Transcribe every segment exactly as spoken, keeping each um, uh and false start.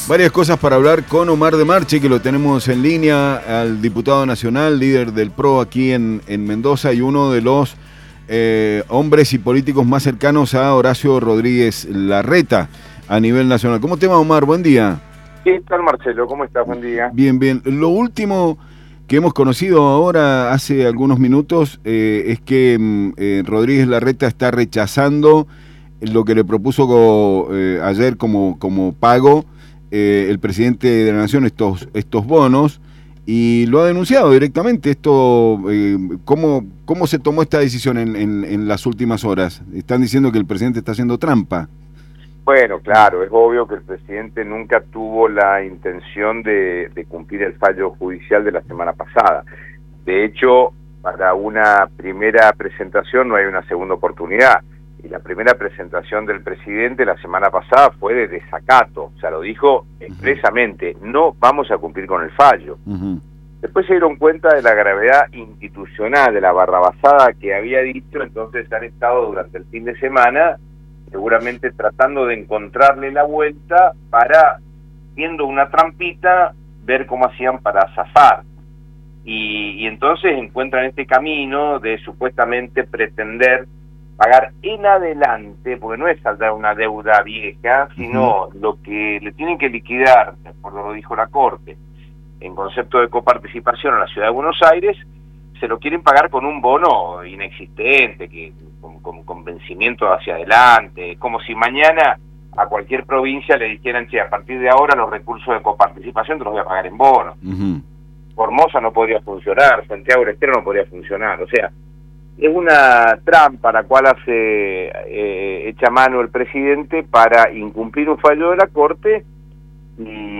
Varias cosas para hablar con Omar de Marchi, que lo tenemos en línea, al diputado nacional, líder del P R O aquí en, en Mendoza y uno de los eh, hombres y políticos más cercanos a Horacio Rodríguez Larreta a nivel nacional. ¿Cómo te va, Omar? Buen día. ¿Qué tal, Marcelo? ¿Cómo estás? Buen día. Bien, bien. Lo último que hemos conocido ahora, hace algunos minutos, eh, es que eh, Rodríguez Larreta está rechazando lo que le propuso eh, ayer como, como pago eh, el presidente de la Nación, estos, estos bonos, y lo ha denunciado directamente. Esto, eh, ¿cómo, ¿Cómo se tomó esta decisión en, en, en las últimas horas? Están diciendo que el presidente está haciendo trampa. Bueno, claro, es obvio que el presidente nunca tuvo la intención de, de cumplir el fallo judicial de la semana pasada. De hecho, para una primera presentación no hay una segunda oportunidad. Y la primera presentación del presidente la semana pasada fue de desacato. O sea, lo dijo expresamente, no vamos a cumplir con el fallo. Uh-huh. Después se dieron cuenta de la gravedad institucional, de la barrabasada que había dicho, entonces han estado durante el fin de semana seguramente tratando de encontrarle la vuelta para, viendo una trampita, ver cómo hacían para zafar. Y, y entonces encuentran este camino de supuestamente pretender pagar en adelante, porque no es saldar una deuda vieja, sino uh-huh. lo que le tienen que liquidar, por lo que dijo la Corte, en concepto de coparticipación a la Ciudad de Buenos Aires, se lo quieren pagar con un bono inexistente, que con, con, con vencimiento hacia adelante, como si mañana a cualquier provincia le dijeran, che, a partir de ahora los recursos de coparticipación te los voy a pagar en bono. Uh-huh. Formosa no podría funcionar, Santiago del Estero no podría funcionar, o sea, es una trampa la cual hace eh, echa mano el presidente para incumplir un fallo de la Corte y...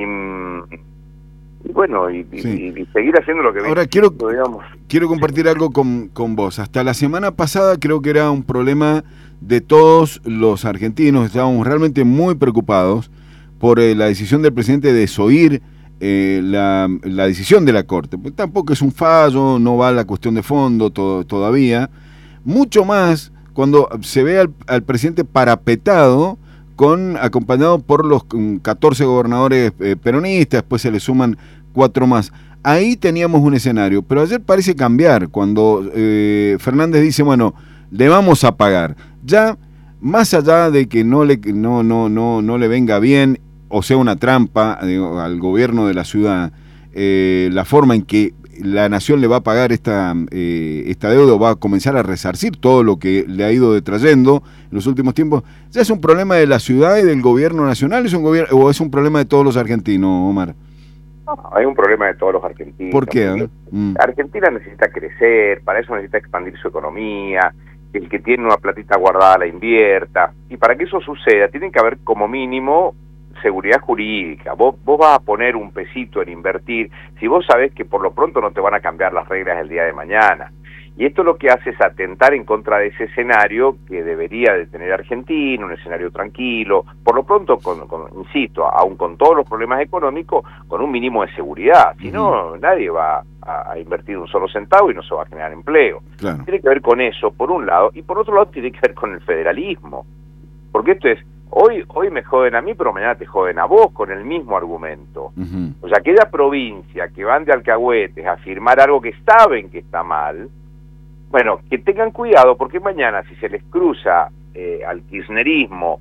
Y bueno, y, sí. y, y seguir haciendo lo que Ahora ven, quiero, digamos. quiero compartir algo con, con vos. Hasta la semana pasada creo que era un problema de todos los argentinos. Estábamos realmente muy preocupados por eh, la decisión del presidente de desoír eh, la, la decisión de la Corte. Pues tampoco es un fallo, no va a la cuestión de fondo to, todavía. Mucho más cuando se ve al, al presidente parapetado, con acompañado por los catorce gobernadores eh, peronistas, después se le suman cuatro más. Ahí teníamos un escenario, pero ayer parece cambiar cuando eh, Fernández dice, bueno, le vamos a pagar. Ya, más allá de que no le, no, no, no, no le venga bien, o sea una trampa digo, al gobierno de la ciudad, eh, la forma en que la Nación le va a pagar esta, eh, esta deuda, va a comenzar a resarcir todo lo que le ha ido detrayendo en los últimos tiempos. ¿Ya es un problema de la ciudad y del gobierno nacional es un gobierno, o es un problema de todos los argentinos, Omar? No, hay un problema de todos los argentinos. ¿Por qué? Mm. Argentina necesita crecer, para eso necesita expandir su economía, el que tiene una platita guardada la invierta, y para que eso suceda tiene que haber como mínimo seguridad jurídica. Vos, vos vas a poner un pesito en invertir si vos sabés que por lo pronto no te van a cambiar las reglas el día de mañana. Y esto lo que hace es atentar en contra de ese escenario que debería de tener Argentina, un escenario tranquilo, por lo pronto, con, con, insisto, aún con todos los problemas económicos, con un mínimo de seguridad. Si no, uh-huh. nadie va a, a invertir un solo centavo y no se va a generar empleo. Claro. Tiene que ver con eso, por un lado, y por otro lado tiene que ver con el federalismo. Porque esto es, Hoy, hoy me joden a mí, pero mañana te joden a vos con el mismo argumento. Uh-huh. O sea, aquella provincia que van de alcahuetes a firmar algo que saben que está mal, bueno, que tengan cuidado, porque mañana si se les cruza eh, al kirchnerismo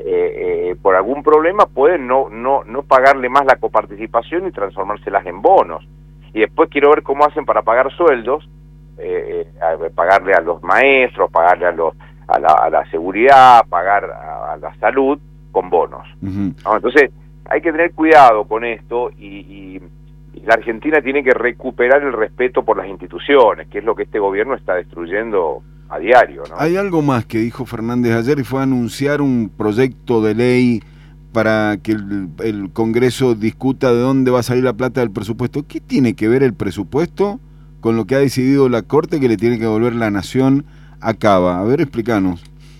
eh, eh, por algún problema, pueden no, no, no pagarle más la coparticipación y transformárselas en bonos. Y después quiero ver cómo hacen para pagar sueldos, eh, eh, pagarle a los maestros, pagarle a los... A la, a la seguridad, pagar a, a la salud con bonos. Uh-huh. ¿No? Entonces hay que tener cuidado con esto y, y, y la Argentina tiene que recuperar el respeto por las instituciones, que es lo que este gobierno está destruyendo a diario, ¿no? Hay algo más que dijo Fernández ayer y fue anunciar un proyecto de ley para que el, el Congreso discuta de dónde va a salir la plata del presupuesto. ¿Qué tiene que ver el presupuesto con lo que ha decidido la Corte que le tiene que devolver la Nación acaba? A ver, explícanos.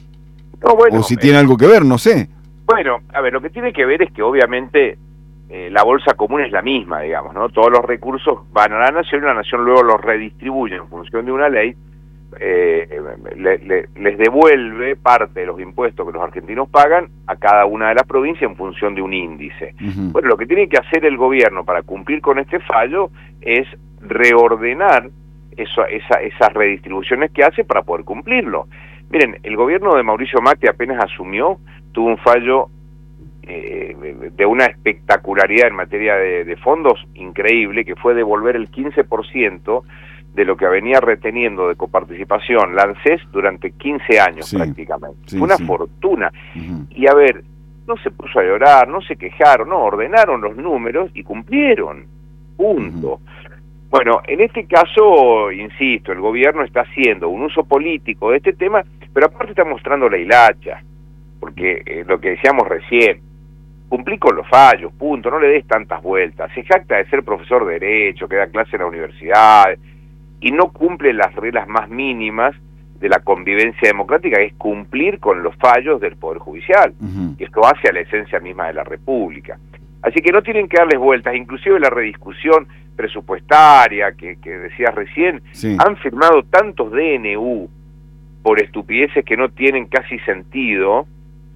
No, bueno, o si tiene eh, algo que ver, no sé. Bueno, a ver, lo que tiene que ver es que obviamente eh, la bolsa común es la misma, digamos, ¿no? Todos los recursos van a la Nación y la Nación luego los redistribuye en función de una ley. eh, le, le, les devuelve parte de los impuestos que los argentinos pagan a cada una de las provincias en función de un índice. Uh-huh. Bueno, lo que tiene que hacer el gobierno para cumplir con este fallo es reordenar eso, esa, esas redistribuciones que hace para poder cumplirlo. Miren, el gobierno de Mauricio Macri apenas asumió, tuvo un fallo eh, de una espectacularidad en materia de, de fondos increíble, que fue devolver el quince por ciento de lo que venía reteniendo de coparticipación la ANSES durante quince años, sí, prácticamente. Sí, fue una sí. fortuna. Uh-huh. Y a ver, no se puso a llorar, no se quejaron, no, ordenaron los números y cumplieron. Punto. Uh-huh. Bueno, en este caso, insisto, el gobierno está haciendo un uso político de este tema, pero aparte está mostrando la hilacha, porque eh, lo que decíamos recién, cumplí con los fallos, punto, no le des tantas vueltas. Se jacta de ser profesor de Derecho, que da clase en la universidad, y no cumple las reglas más mínimas de la convivencia democrática, que es cumplir con los fallos del Poder Judicial, uh-huh. y esto hace a la esencia misma de la República. Así que no tienen que darles vueltas, inclusive la rediscusión presupuestaria que, que decías recién, sí. han firmado tantos D N U por estupideces que no tienen casi sentido,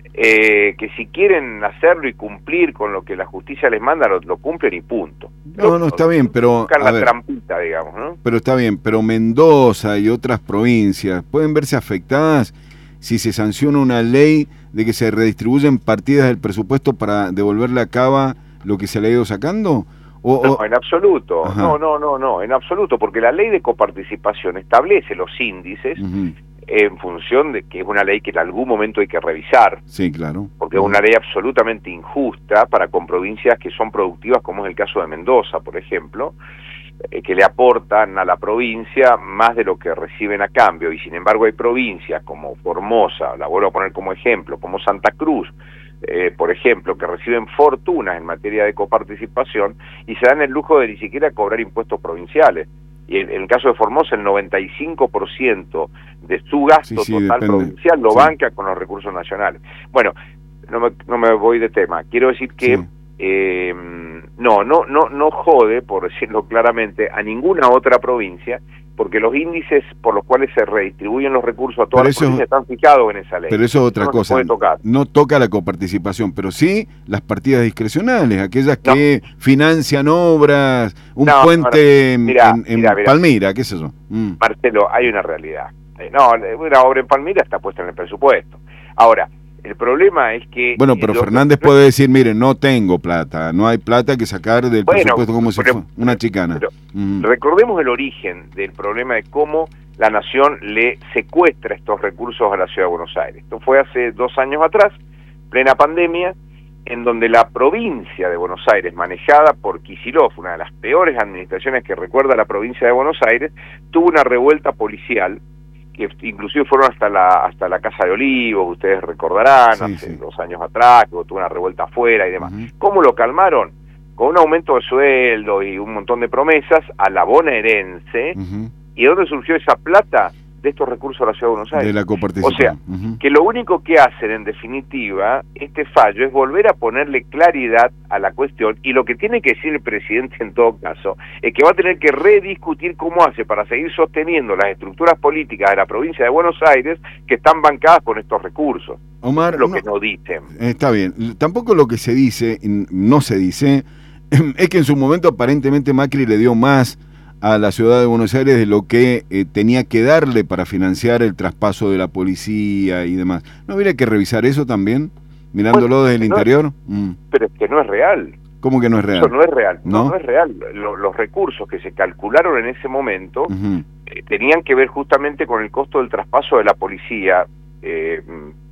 eh, que si quieren hacerlo y cumplir con lo que la justicia les manda, lo, lo cumplen y punto. No, no, está bien, pero... Buscan la ver, trampita, digamos, ¿no? Pero está bien, pero Mendoza y otras provincias pueden verse afectadas si se sanciona una ley de que se redistribuyen partidas del presupuesto para devolverle a Cava lo que se le ha ido sacando. O, no, o... en absoluto, Ajá. no, no, no, no, en absoluto, porque la ley de coparticipación establece los índices uh-huh. en función de que es una ley que en algún momento hay que revisar. Sí, claro. Porque uh-huh. es una ley absolutamente injusta para con provincias que son productivas, como es el caso de Mendoza, por ejemplo, eh, que le aportan a la provincia más de lo que reciben a cambio, y sin embargo hay provincias como Formosa, la vuelvo a poner como ejemplo, como Santa Cruz, Eh, por ejemplo, que reciben fortunas en materia de coparticipación y se dan el lujo de ni siquiera cobrar impuestos provinciales. Y en, en el caso de Formosa, el noventa y cinco por ciento de su gasto sí, sí, total depende. provincial lo sí. banca con los recursos nacionales. Bueno, no me, no me voy de tema. Quiero decir que sí. eh, no, no, no, no jode, por decirlo claramente, a ninguna otra provincia, porque los índices por los cuales se redistribuyen los recursos a todas las provincias están fijados en esa ley. Pero eso es otra no cosa, no toca la coparticipación, pero sí las partidas discrecionales, aquellas que no. financian obras, un no, puente no, no. Mirá, en, en mirá, mirá. Palmira, qué sé yo. Mm. Marcelo, hay una realidad. No, una obra en Palmira está puesta en el presupuesto. Ahora, el problema es que... Bueno, pero los, Fernández los, puede decir, mire, no tengo plata, no hay plata que sacar del bueno, presupuesto como si fuera una chicana. Pero, mm. Recordemos el origen del problema de cómo la nación le secuestra estos recursos a la Ciudad de Buenos Aires. Esto fue hace dos años atrás, plena pandemia, en donde la provincia de Buenos Aires, manejada por Kicillof, una de las peores administraciones que recuerda la provincia de Buenos Aires, tuvo una revuelta policial, que inclusive fueron hasta la hasta la Casa de Olivos, ustedes recordarán, sí, hace sí. dos años atrás, que tuvo una revuelta afuera y demás. Uh-huh. ¿Cómo lo calmaron? Con un aumento de sueldo y un montón de promesas a la bonaerense. Uh-huh. ¿Y de dónde surgió esa plata? De estos recursos a la Ciudad de Buenos Aires. De la coparticipación. O sea, uh-huh. que lo único que hacen, en definitiva, este fallo, es volver a ponerle claridad a la cuestión, y lo que tiene que decir el presidente en todo caso, es que va a tener que rediscutir cómo hace para seguir sosteniendo las estructuras políticas de la provincia de Buenos Aires que están bancadas con estos recursos. Omar, lo no, que no dicen. Está bien. Tampoco lo que se dice, no se dice, es que en su momento aparentemente Macri le dio más a la ciudad de Buenos Aires de lo que eh, tenía que darle para financiar el traspaso de la policía y demás. ¿No habría que revisar eso también, mirándolo bueno, desde el no interior? Es, mm. Pero es que no es real. ¿Cómo que no es real? Eso no es real, no, no, no es real. Lo, los recursos que se calcularon en ese momento uh-huh. eh, tenían que ver justamente con el costo del traspaso de la policía eh,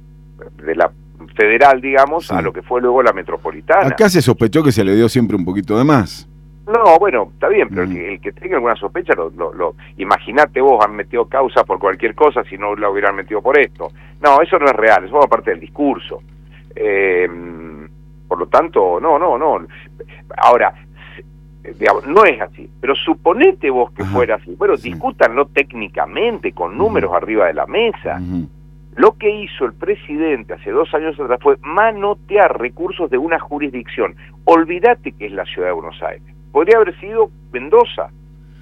de la federal, digamos, sí. a lo que fue luego la metropolitana. Acá se sospechó que se le dio siempre un poquito de más. No, bueno, está bien, pero mm. el, que, el que tenga alguna sospecha, lo, lo, lo imagínate vos, han metido causa por cualquier cosa si no la hubieran metido por esto. No, eso no es real, eso va parte del discurso. Eh, por lo tanto, no, no, no. Ahora, digamos, no es así, pero suponete vos que Ajá. fuera así. Bueno, sí. discútanlo técnicamente, con números uh-huh. arriba de la mesa. Uh-huh. Lo que hizo el presidente hace dos años atrás fue manotear recursos de una jurisdicción. Olvídate que es la Ciudad de Buenos Aires. Podría haber sido Mendoza.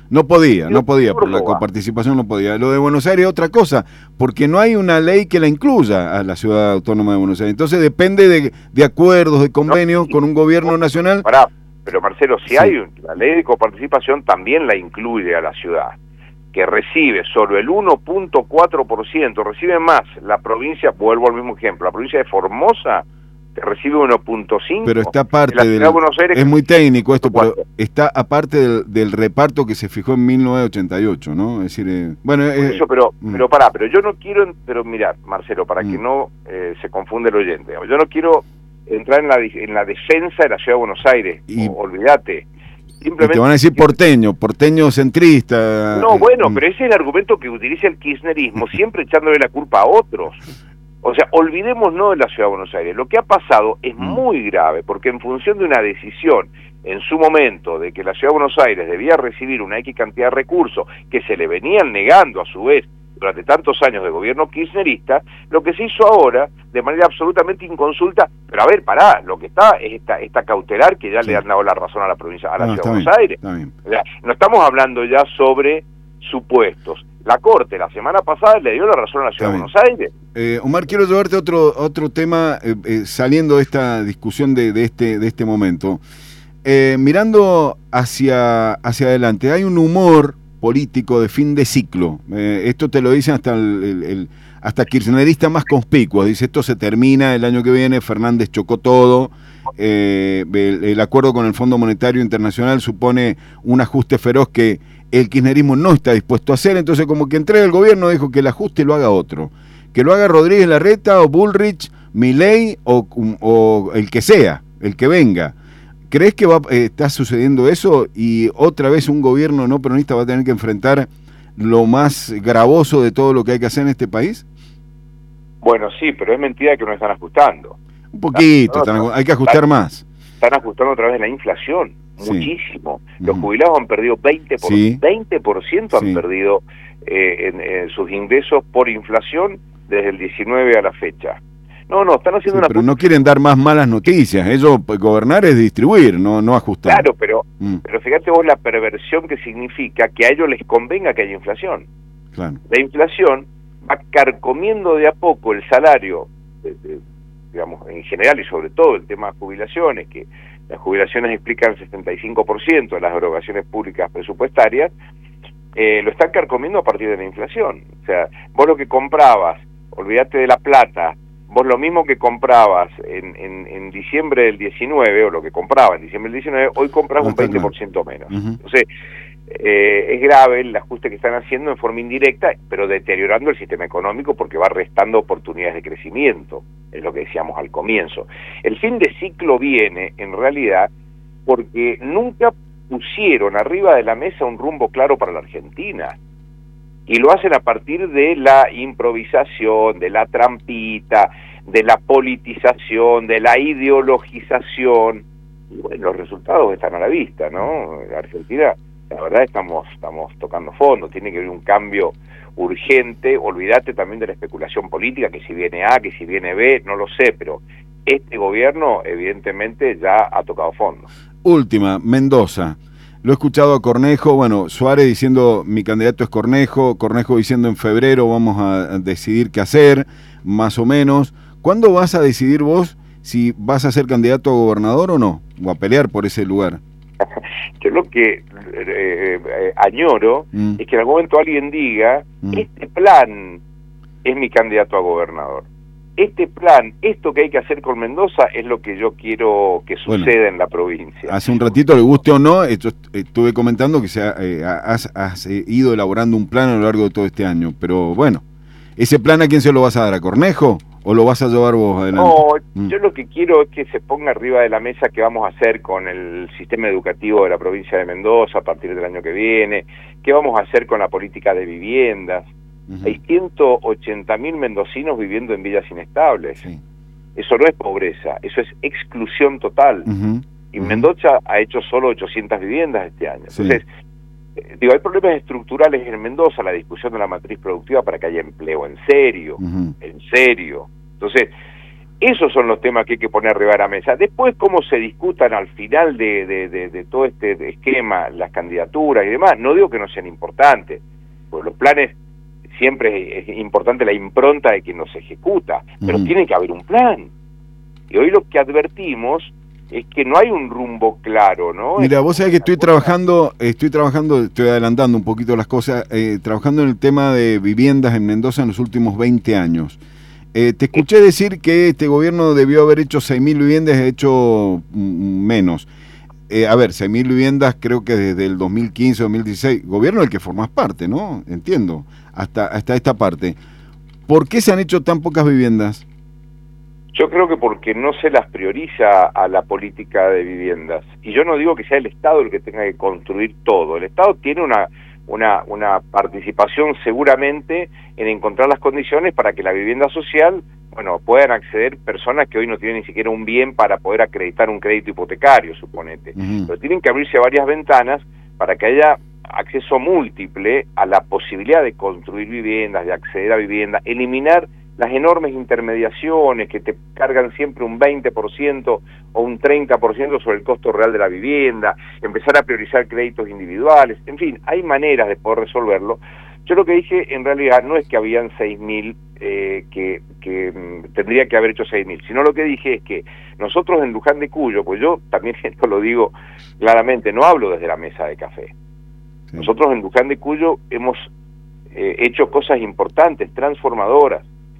No podía, no podía, por la coparticipación no podía. Lo de Buenos Aires es otra cosa, porque no hay una ley que la incluya a la Ciudad Autónoma de Buenos Aires. Entonces depende de, de acuerdos, de convenios no, con un gobierno no, nacional. Pará, pero Marcelo, si sí. hay un, la ley de coparticipación también la incluye a la ciudad, que recibe solo el uno punto cuatro por ciento, recibe más la provincia, vuelvo al mismo ejemplo, la provincia de Formosa, que recibe uno punto cinco. Pero está aparte del, de Buenos Aires, es muy técnico esto, pero está aparte del, del reparto que se fijó en mil novecientos ochenta y ocho, ¿no? Es decir, eh, bueno, eh, eso, pero, mm. pero pará, pero yo no quiero, pero mirá, Marcelo, para mm. que no eh, se confunda el oyente, yo no quiero entrar en la en la defensa de la Ciudad de Buenos Aires, y, o, olvídate. Simplemente, te van a decir porteño, porteño centrista. No, bueno, mm. pero ese es el argumento que utiliza el kirchnerismo, siempre echándole la culpa a otros. O sea, olvidémonos de la Ciudad de Buenos Aires. Lo que ha pasado es muy grave, porque en función de una decisión en su momento de que la Ciudad de Buenos Aires debía recibir una X cantidad de recursos que se le venían negando a su vez durante tantos años de gobierno kirchnerista, lo que se hizo ahora, de manera absolutamente inconsulta, pero a ver, pará, lo que está es esta, esta cautelar que ya sí. le han dado la razón a la provincia, a la no, Ciudad de Buenos bien, Aires. O sea, no estamos hablando ya sobre supuestos. La Corte la semana pasada le dio la razón a la Ciudad de Buenos Aires. Eh, Omar, quiero llevarte a otro, otro tema, eh, eh, saliendo de esta discusión de, de, este, de este momento. Eh, mirando hacia, hacia adelante, hay un humor político de fin de ciclo. Eh, esto te lo dicen hasta el, el, el hasta kirchnerista más conspicuo. Dice, esto se termina el año que viene, Fernández chocó todo, eh, el, el acuerdo con el Fondo Monetario Internacional supone un ajuste feroz que el kirchnerismo no está dispuesto a hacer, entonces como que entrega el gobierno dijo que el ajuste lo haga otro, que lo haga Rodríguez Larreta o Bullrich, Milei o, o el que sea, el que venga. ¿Crees que va, eh, está sucediendo eso y otra vez un gobierno no peronista va a tener que enfrentar lo más gravoso de todo lo que hay que hacer en este país? Bueno, sí, pero es mentira que no están ajustando. Un poquito, no, no, están, hay que ajustar están, más. Están ajustando a través de la inflación. Sí. Muchísimo. Los uh-huh. jubilados han perdido veinte por ciento, sí. veinte por ciento han sí. perdido eh, en, en sus ingresos por inflación desde el diecinueve a la fecha. No, no, están haciendo sí, una... Pero no quieren dar más malas noticias. Ellos, pues, gobernar es distribuir, no, no ajustar. Claro, pero, mm. pero fíjate vos la perversión que significa que a ellos les convenga que haya inflación. Claro. La inflación va carcomiendo de a poco el salario, de, de, digamos, en general y sobre todo el tema de jubilaciones, que las jubilaciones explican el setenta y cinco por ciento de las erogaciones públicas presupuestarias, eh, lo están carcomiendo a partir de la inflación. O sea, vos lo que comprabas, olvídate de la plata, vos lo mismo que comprabas en, en, en diciembre del diecinueve, o lo que comprabas en diciembre del diecinueve, hoy compras no un veinte por ciento menos. Uh-huh. Entonces, eh, es grave el ajuste que están haciendo en forma indirecta, pero deteriorando el sistema económico porque va restando oportunidades de crecimiento, es lo que decíamos al comienzo. El fin de ciclo viene, en realidad, porque nunca pusieron arriba de la mesa un rumbo claro para la Argentina. Y lo hacen a partir de la improvisación, de la trampita, de la politización, de la ideologización. Y bueno, los resultados están a la vista, ¿no? La Argentina, la verdad, estamos, estamos tocando fondo. Tiene que haber un cambio urgente. Olvídate también de la especulación política, que si viene A, que si viene B, no lo sé, pero este gobierno evidentemente ya ha tocado fondo. Última, Mendoza. Lo he escuchado a Cornejo, bueno, Suárez diciendo mi candidato es Cornejo, Cornejo diciendo en febrero vamos a decidir qué hacer, más o menos. ¿Cuándo vas a decidir vos si vas a ser candidato a gobernador o no? O a pelear por ese lugar. Yo lo que eh, eh, añoro mm. es que en algún momento alguien diga, mm. este plan es mi candidato a gobernador. Este plan, esto que hay que hacer con Mendoza es lo que yo quiero que suceda bueno, en la provincia. Hace un ratito, le guste o no, esto, estuve comentando que se ha, eh, has, has ido elaborando un plan a lo largo de todo este año, pero bueno, ¿ese plan a quién se lo vas a dar? ¿A Cornejo o lo vas a llevar vos adelante? No, mm. yo lo que quiero es que se ponga arriba de la mesa qué vamos a hacer con el sistema educativo de la provincia de Mendoza a partir del año que viene, qué vamos a hacer con la política de viviendas. Uh-huh. Hay ciento ochenta mil mendocinos viviendo en villas inestables. Sí. Eso no es pobreza, eso es exclusión total. Uh-huh. Y uh-huh. Mendoza ha hecho solo ochocientas viviendas este año. Sí. Entonces, eh, digo, hay problemas estructurales en Mendoza, la discusión de la matriz productiva para que haya empleo en serio, uh-huh. en serio. Entonces, Esos son los temas que hay que poner arriba de la mesa. Después, cómo se discutan al final de, de, de, de todo este esquema, las candidaturas y demás, no digo que no sean importantes, porque los planes siempre es importante la impronta de quien los ejecuta, pero uh-huh. tiene que haber un plan. Y hoy lo que advertimos es que no hay un rumbo claro, ¿no? Mira, vos sabés que estoy trabajando, estoy trabajando, estoy adelantando un poquito las cosas, eh, trabajando en el tema de viviendas en Mendoza en los últimos veinte años. Eh, te escuché decir que este gobierno debió haber hecho seis mil viviendas, ha hecho mm, menos. Eh, a ver, seis mil viviendas creo que desde el dos mil quince, dos mil dieciséis, gobierno del que formás parte, ¿no? Entiendo, hasta, hasta esta parte. ¿Por qué se han hecho tan pocas viviendas? Yo creo que porque no se las prioriza a la política de viviendas. Y yo no digo que sea el Estado el que tenga que construir todo. El Estado tiene una... Una, una participación seguramente en encontrar las condiciones para que la vivienda social, bueno, puedan acceder personas que hoy no tienen ni siquiera un bien para poder acreditar un crédito hipotecario, suponete. Uh-huh. Pero tienen que abrirse varias ventanas para que haya acceso múltiple a la posibilidad de construir viviendas, de acceder a vivienda, eliminar las enormes intermediaciones que te cargan siempre un veinte por ciento o un treinta por ciento sobre el costo real de la vivienda, empezar a priorizar créditos individuales, en fin, hay maneras de poder resolverlo. Yo lo que dije en realidad no es que habían seis mil, eh, que, que mm, tendría que haber hecho seis mil, sino lo que dije es que nosotros en Luján de Cuyo, pues yo también esto lo digo claramente, no hablo desde la mesa de café. Sí. Nosotros en Luján de Cuyo hemos eh, hecho cosas importantes, transformadoras.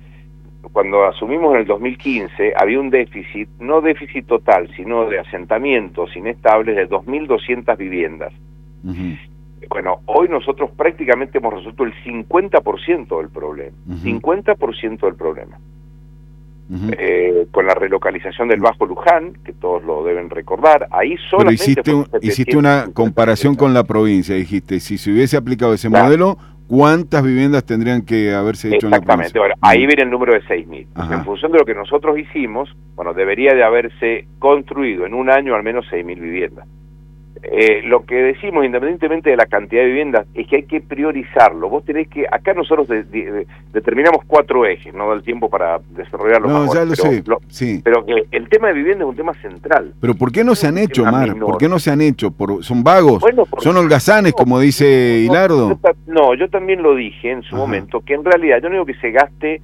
Cuando asumimos en el dos mil quince, había un déficit, no déficit total, sino de asentamientos inestables de dos mil doscientas viviendas. Uh-huh. Bueno, hoy nosotros prácticamente hemos resuelto el cincuenta por ciento del problema, uh-huh. cincuenta por ciento del problema. Uh-huh. Eh, con la relocalización del Bajo Luján, que todos lo deben recordar, ahí solamente... Pero hiciste, un, hiciste una comparación con la provincia, dijiste, si se hubiese aplicado ese claro. modelo... ¿Cuántas viviendas tendrían que haberse hecho en la provincia? Exactamente, bueno, ahí viene el número de seis mil. En función de lo que nosotros hicimos, bueno, debería de haberse construido en un año al menos seis mil viviendas. Eh, lo que decimos, independientemente de la cantidad de viviendas, es que hay que priorizarlo. Vos tenés que, acá nosotros de, de, de, determinamos cuatro ejes, no da el tiempo para desarrollarlo no, mejor. Ya lo pero, sé, lo, sí. Pero que el tema de vivienda es un tema central. Pero ¿por qué no se han hecho, Mar? Menor. ¿Por qué no se han hecho? ¿Por, ¿Son vagos? Bueno, ¿Son holgazanes, no, como dice no, Hilardo? Yo, no, yo también lo dije en su Ajá. momento, que en realidad yo no digo que se gaste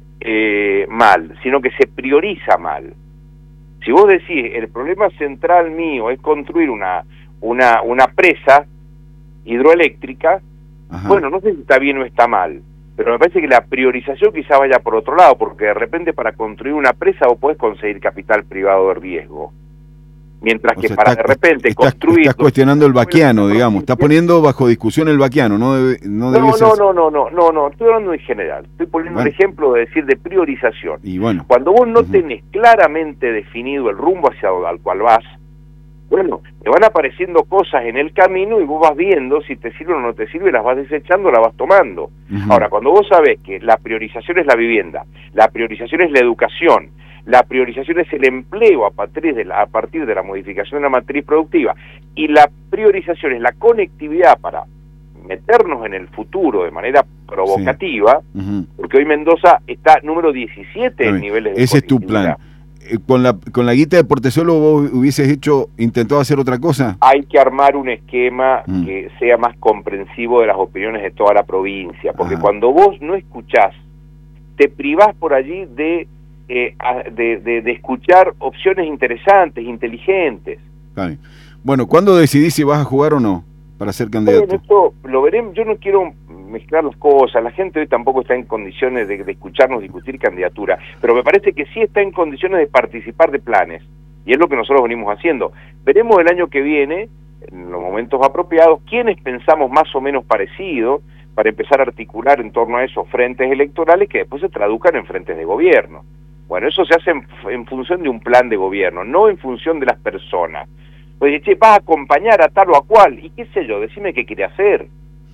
eh, mal, sino que se prioriza mal. Si vos decís, el problema central mío es construir una... Una, una presa hidroeléctrica, Ajá. bueno, no sé si está bien o está mal, pero me parece que la priorización quizá vaya por otro lado, porque de repente para construir una presa vos podés conseguir capital privado de riesgo, mientras o que sea, para está, de repente está, construir... Estás cuestionando el vaquiano, digamos, está poniendo bajo discusión el vaquiano, no debe, no, debe no, ser... no, no, no, no, no, no, estoy hablando en general, estoy poniendo bueno. un ejemplo de decir de priorización. Y bueno. Cuando vos no uh-huh. tenés claramente definido el rumbo hacia el cual vas, bueno, te van apareciendo cosas en el camino y vos vas viendo si te sirve o no te sirve, las vas desechando, las vas tomando. Uh-huh. Ahora, cuando vos sabés que la priorización es la vivienda, la priorización es la educación, la priorización es el empleo a partir de la, a partir de la modificación de la matriz productiva, y la priorización es la conectividad para meternos en el futuro de manera provocativa, sí. uh-huh. porque hoy Mendoza está número diecisiete en niveles de Ese es tu plan. Con la con la guita de Portezuelo vos hubieses hecho, intentado hacer otra cosa. Hay que armar un esquema mm. que sea más comprensivo de las opiniones de toda la provincia, porque Ajá. cuando vos no escuchás, te privás por allí de, eh, de, de, de escuchar opciones interesantes, inteligentes. Vale. Bueno, ¿cuándo decidís si vas a jugar o no para ser candidato? Bueno, esto lo veremos. Yo no quiero mezclar las cosas, la gente hoy tampoco está en condiciones de, de escucharnos discutir candidatura, pero me parece que sí está en condiciones de participar de planes, y es lo que nosotros venimos haciendo. Veremos el año que viene, en los momentos apropiados, quiénes pensamos más o menos parecido, para empezar a articular en torno a esos frentes electorales que después se traduzcan en frentes de gobierno. Bueno, eso se hace en, en función de un plan de gobierno, no en función de las personas. Pues, che, vas a acompañar a tal o a cual, y qué sé yo, decime qué quiere hacer.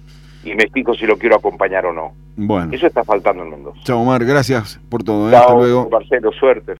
Y me explico si lo quiero acompañar o no. Bueno. Eso está faltando en Mendoza. Chao, Omar, gracias por todo. ¿eh? Chao, Hasta luego. Marcelo, suerte.